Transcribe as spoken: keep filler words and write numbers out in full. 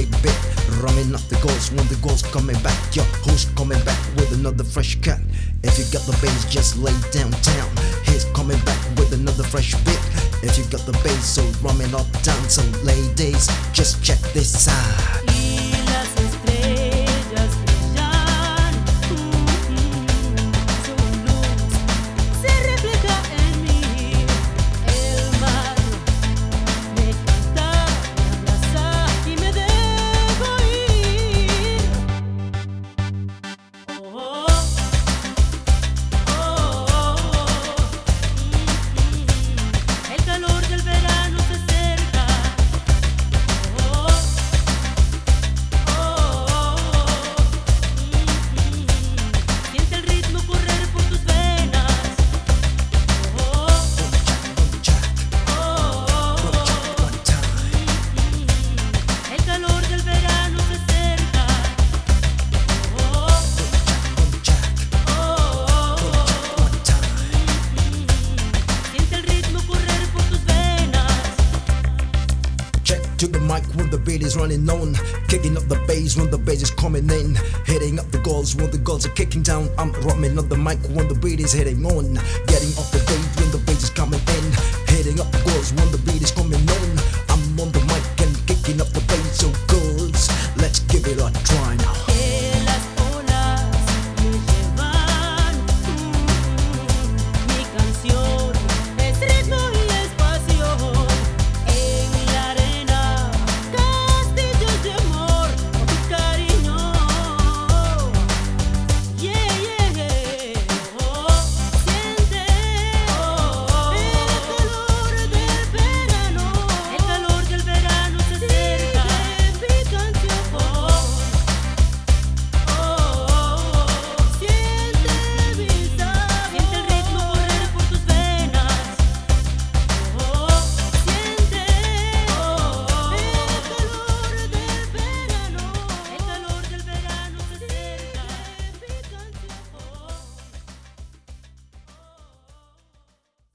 bit. Running up the goals when the goals coming back. Your host coming back with another fresh cut. If you got the bass, just lay downtown. He's coming back with another fresh bit. If you got the bass, so running up down. So ladies, just check this out. Y las estrellas brillan, mm, mm, su luz se refleja en mí. El mar me canta, me abraza y me dejo ir. Oh, oh, oh, oh, oh. Mm, mm. El calor del verano se acerca. Oh, oh. Siente el ritmo correr por tus venas. Oh, oh, el calor del verano se acerca. Oh, oh, siente el ritmo correr por tus venas. Check to the mic when the beat is running on. Kicking up the bass when the bass is coming in. Hitting up the goals when the goals are kicking down. I'm rubbing up the mic when the beat is hitting on. Getting off the beat when the bass is coming in. Hitting up the goals when the beat is coming on. I'm on the mic and kicking up the bass so good. Let